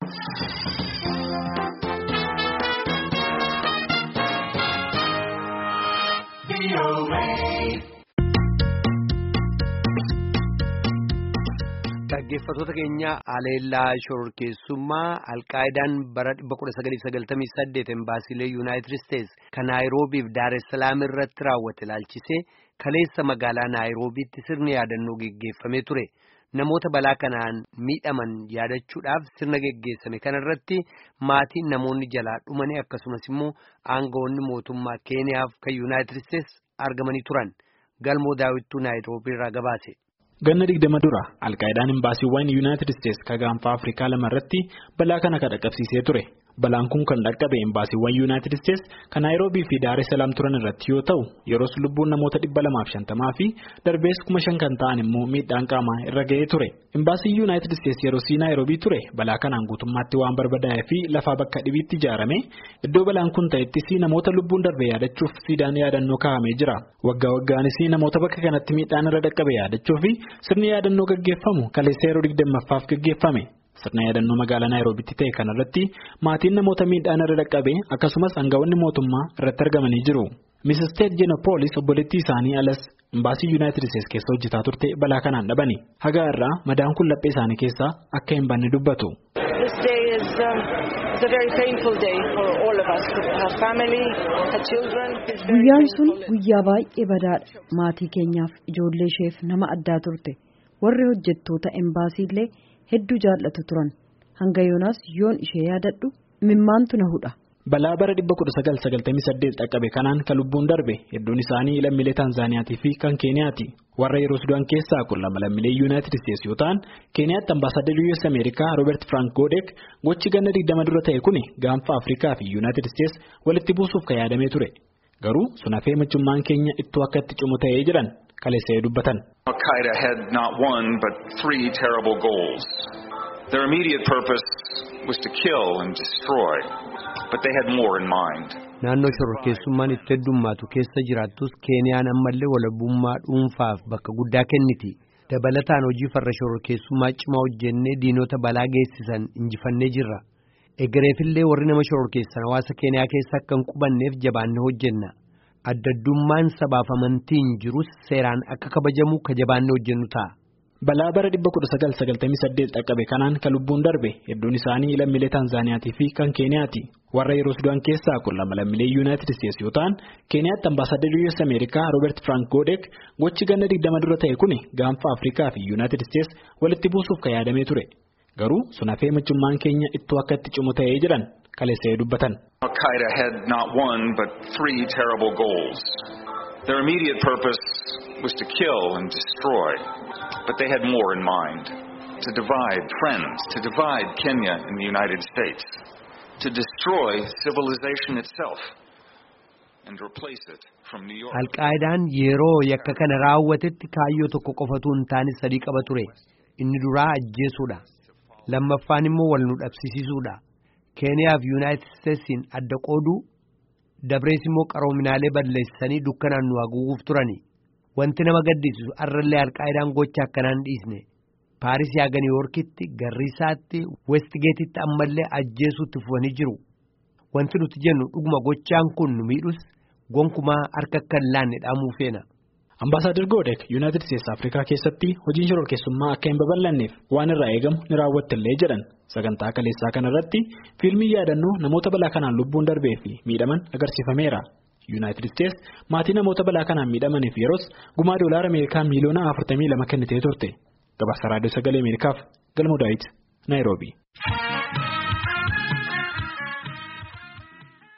Dhaggeeffattoota keenya Aleellaa Shororkeessummaa Alqaayidaan bara 1998 embaasiilee Yuunaayitid Isteets kan Naayiroobiif Daaressalaam irratti raawwate ilaalchisee kaleessa magaalaa Naayiroobiitti sirni yaadannoo geggeeffamee ture. Namoota balaa kanaan miidhaman yaadachuudhaaf sirna geggeessame kanarratti maatiin namoonni jalaa dhumanii akkasumas immoo aangawoonni mootummaa Keeniyaaf kan Yuunaayitid Isteets argamanii turan. Galmoo daawwittuu Naayiroobii irraa gabaase. Ganna 20 dura Alqaayidaan imbaasiiwwan Yuunaayitid Isteets kan gaanfa Afrikaa lamarratti balaa kana dhaqqabsiisee ture. Balaan kun kan dhaqqabe imbaasiiwwan Yuunaayitid Isteets kan Naayiroobii fi Daaressalaam turan irratti yoo ta'u, yeroos lubbuun namoota 250 fi darbees 5,000 kan ta'an immoo miidhaan qaamaa irra ga'ee ture. Imbaasiin Yuunaayitid Isteets yeroo Naayiroobii ture balaa kanaan guutummaatti waan barbadaa'ee fi lafaa bakka dhibiitti ijaarame iddoo balaan kun ta'ettis namoota lubbuun darbe yaadachuuf siidaan yaadannoo kaa'amee jira. Waggaa waggaanis namoota bakka kanatti miidhaan irra dhaqqabe yaadachuu fi sirni yaadannoo gaggeeffamu kaleessa yeroo 20ffaaf gaggeeffame. Sirna yaadannoo magaalaa Naayiroobiitti ta'e kanarratti maatiin namoota miidhaan irra dhaqqabe akkasumas aangawoonni mootummaa irratti argamanii jiru. Mrs. Ted Jenopolis obboleettii isaanii alas imbaasii Yuunaayitid Isteets keessa hojjetaa turte balaa kanaan dhabani. Hagaa irraa madaan kun laphee isaanii keessaa akka hin banne dubbatu. Guyyaan sun guyyaa baay'ee badaadha. Maatii keenyaaf ijoollee isheef nama addaa turte. Warri hojjettoota imbaasiillee hedduu jaallatu turan. Hanga yoonaas yoon ishee yaadadhu mimmaantu na hudha. Balaa bara 1998 dhaqqabe kanaan kan lubbuun darbe hedduun isaanii lammiilee Taanzaaniyaatii fi kan Keeniyaati. Warra yeroo Sudaan keessaa kun lama lammiilee Yuunaayitid Isteets yoo ta'an, Keeniyaatti ambaasaaddarri US Ameerikaa Roobert Frank Godek gochi ganna 20 dura ta'e kuni gaanfa Afrikaa fi Yuunaayitid Isteets walitti buusuuf kan yaadamee ture. Garuu sun hafee michummaan keenya ittoo akka itti cimu ta'ee jiran kaleessa dubbatan. Al-Qaeda had not one but 3 terrible goals. Their immediate purpose was to kill and destroy, but they had more in mind. Naannoo shororkeessummaan itti heddummaatu keessa jiraattus Keeniyaan ammallee walabummaa dhuunfaaf bakka guddaa kenniti. Dabalataan hojii farra shororkeessummaa cimaa hojjennee diinota balaa geessisan injifannee jirra. Egereefillee warri nama shororkeessan hawaasa Keeniyaa keessa akka hin qubanneef jabaannee hojjenna. Addaddummaan sabaaf amantiin jirus seeraan akka kabajamu jabaannee hojjennu ta'a. Balaa bara 1998 dhaqqabe kanaan kan lubbuun darbe hedduun isaanii lammiilee Taanzaaniyaatii fi kan Keeniyaati. Warra yeroo Sudaan keessaa kun lama lammiilee Yuunaayitid Isteets yoo ta'an, Keeniyaatti ambaasaaddarri US Ameerikaa Roobert Frank Godek gochi ganna 20 dura ta'e kuni gaanfa Afrikaa fi Yuunaayitid Isteets walitti buusuuf kan yaadamee ture. Garuu sun hafee michummaan keenya ittoo akka itti cimu ta'ee jiran kaleessa dubbatan. Al-Qaeda had not one but 3 terrible goals. Their immediate purpose was to kill and destroy, but they had more in mind. To divide friends, to divide Kenya and the United States, to destroy civilization itself and replace it from New York. Al-Qaedaan yeroo yakka kana raawwatetti kaayyoo tokko qofatu hin taane sadii qaba ture. Inni duraa ajjeesuudha. Lammaffaan immoo wal nu dhabsiisuudha. Keeniyaa fi Yuunaayitid Isteetsiin adda qooduu, dabrees immoo qaroominaalee balleessanii dukkanaan nu haguuguuf turani. Wanti nama gaddisiisu arrallee Al-Qaedaan gocha akkanaan dhiisne. Paaris yaaga Niiwoorkitti, Garriisaatti, Westgeetitti ammallee ajjeesuutti fufanii jiru. Wanti nuti jennu dhuguma gochaan kun nu miidhus gonkumaa harka akka hin laanne dhaamuu feena. Ambaasaadar Godek Yuunaayitid Isteets Afrikaa keessatti hojiin shororkeessummaa akka hin babal'anneef waan irraa eegamu ni raawwattillee jedhan. Sagantaa kaleessaa kanarratti fiilmii yaadannoo namoota balaa kanaan lubbuun darbee fi miidhaman agarsiifameera. Yuunaayitid Isteets maatii namoota balaa kanaan miidhamaniif yeroos gumaa $42 miliyoona 42 kennitee turte. Gabaasa Raadiyoo Sagalee Ameerikaaf Galmoo Daawit, Naayiroobii.